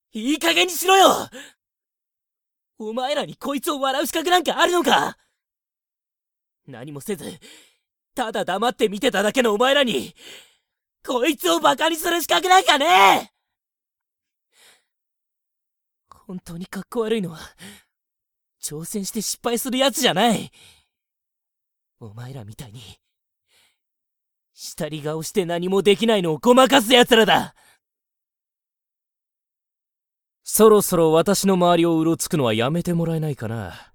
いい加減にしろよ。お前らにこいつを笑う資格なんかあるのか。何もせずただ黙って見てただけのお前らにこいつをバカにする資格なんかねえ。本当にかっこ悪いのは挑戦して失敗するやつじゃない。お前らみたいに下り顔して何もできないのをごまかすやつらだ。そろそろ私の周りをうろつくのはやめてもらえないかな。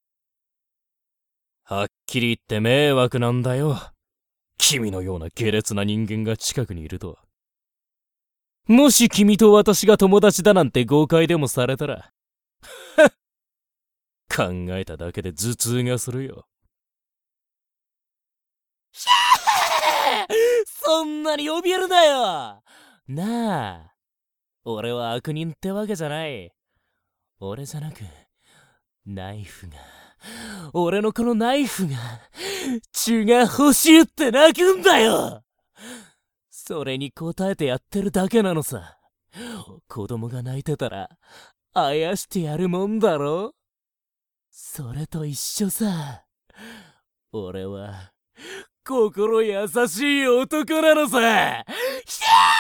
はっきり言って迷惑なんだよ。君のような下劣な人間が近くにいると。もし君と私が友達だなんて誤解でもされたら考えただけで頭痛がするよ。そんなに怯えるなよ。なあ、俺は悪人ってわけじゃない。俺じゃなくナイフが、俺のこのナイフが血が欲しいって泣くんだよ。それに応えてやってるだけなのさ。子供が泣いてたらあやしてやるもんだろ。それと一緒さ。俺は心優しい男なのさ。